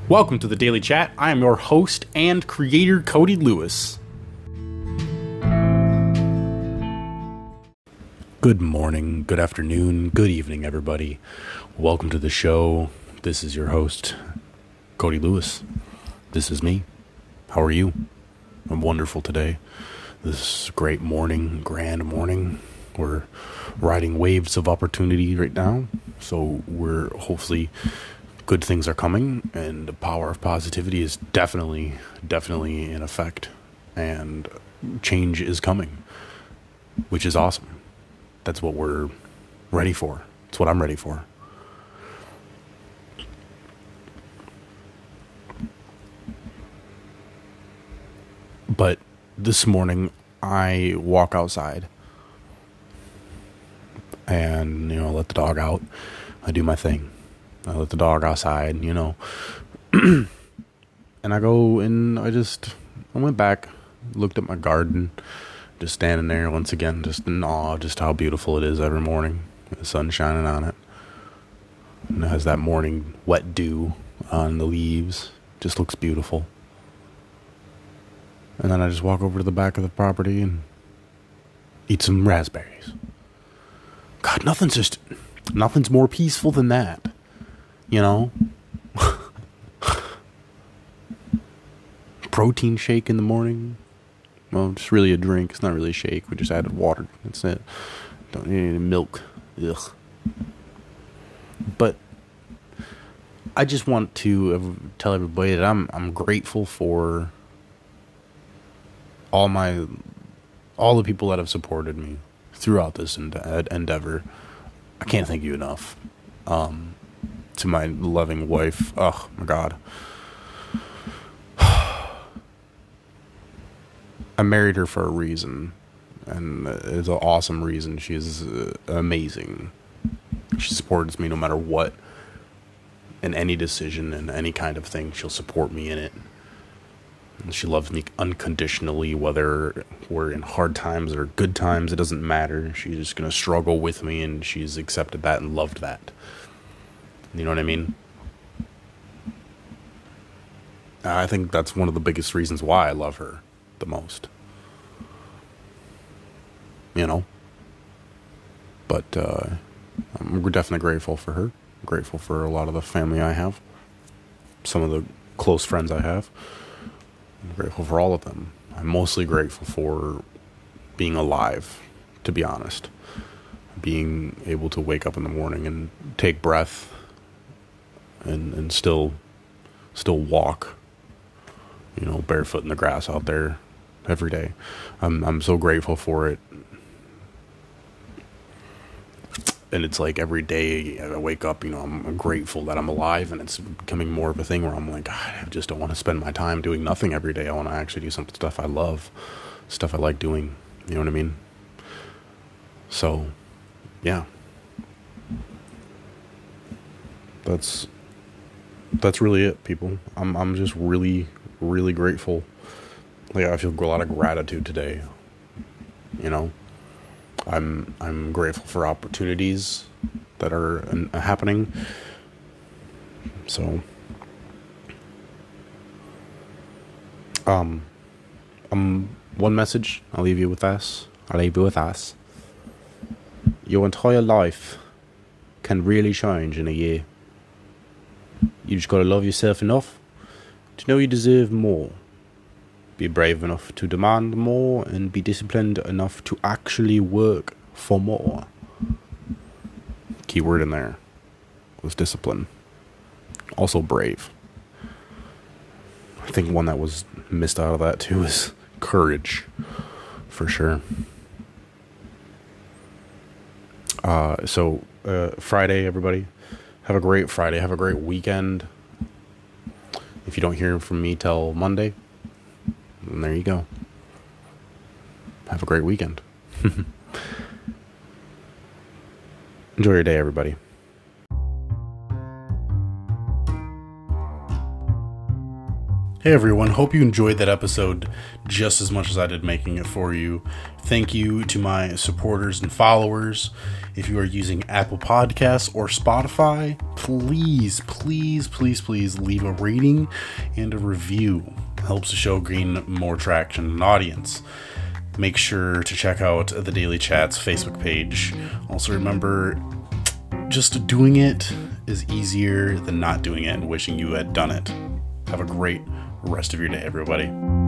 Welcome to the Daily Chat. I am your host and creator, Cody Lewis. Good morning, good afternoon, good evening, everybody. Welcome to the show. This is your host, Cody Lewis. This is me. How are you? I'm wonderful today. This is a great morning, grand morning. We're riding waves of opportunity right now. So we're hopefully good things are coming, and the power of positivity is definitely in effect, and change is coming, which is awesome. That's what we're ready for. It's what I'm ready for. But this morning I walk outside and, let the dog out. I do my thing. I let the dog outside, and I go and I went back, looked at my garden, just standing there once again, just in awe of just how beautiful it is every morning. The sun shining on it. And it has that morning wet dew on the leaves. Just looks beautiful. And then I just walk over to the back of the property and eat some raspberries. God, nothing's more peaceful than that. Protein shake in the morning. Well, just really a drink. It's not really a shake. We just added water. That's it. Don't need any milk. Ugh. But I just want to tell everybody that I'm grateful for all the people that have supported me throughout this endeavor. I can't thank you enough. To my loving wife. Oh my God. I married her for a reason, and it's an awesome reason. She's amazing. She supports me no matter what, in any decision and any kind of thing. She'll support me in it. And she loves me unconditionally, whether we're in hard times or good times. It doesn't matter. She's just going to struggle with me, and she's accepted that and loved that. You know what I mean? I think that's one of the biggest reasons why I love her the most. But I'm definitely grateful for her. I'm grateful for a lot of the family I have. Some of the close friends I have. I'm grateful for all of them. I'm mostly grateful for being alive, to be honest. Being able to wake up in the morning and take breath and still walk, barefoot in the grass out there every day. I'm so grateful for it. And it's like every day I wake up, I'm grateful that I'm alive, and it's becoming more of a thing where I'm like, God, I just don't want to spend my time doing nothing every day. I want to actually do some stuff I love, stuff I like doing. You know what I mean? So, yeah. That's really it, people. I'm just really, really grateful. Like, I feel a lot of gratitude today. I'm grateful for opportunities that are happening. So, one message I'll leave you with this. Your entire life can really change in a year. You just gotta love yourself enough to know you deserve more. Be brave enough to demand more, and be disciplined enough to actually work for more. Key word in there was discipline. Also brave. I think one that was missed out of that too is courage, for sure. So Friday, everybody. Have a great Friday. Have a great weekend. If you don't hear from me till Monday, then there you go. Have a great weekend. Enjoy your day, everybody. Hey everyone, hope you enjoyed that episode just as much as I did making it for you. Thank you to my supporters and followers. If you are using Apple Podcasts or Spotify, please leave a rating and a review. Helps the show gain more traction and audience. Make sure to check out the Daily Chats Facebook page. Also remember, just doing it is easier than not doing it and wishing you had done it. Have a great rest of your day, everybody.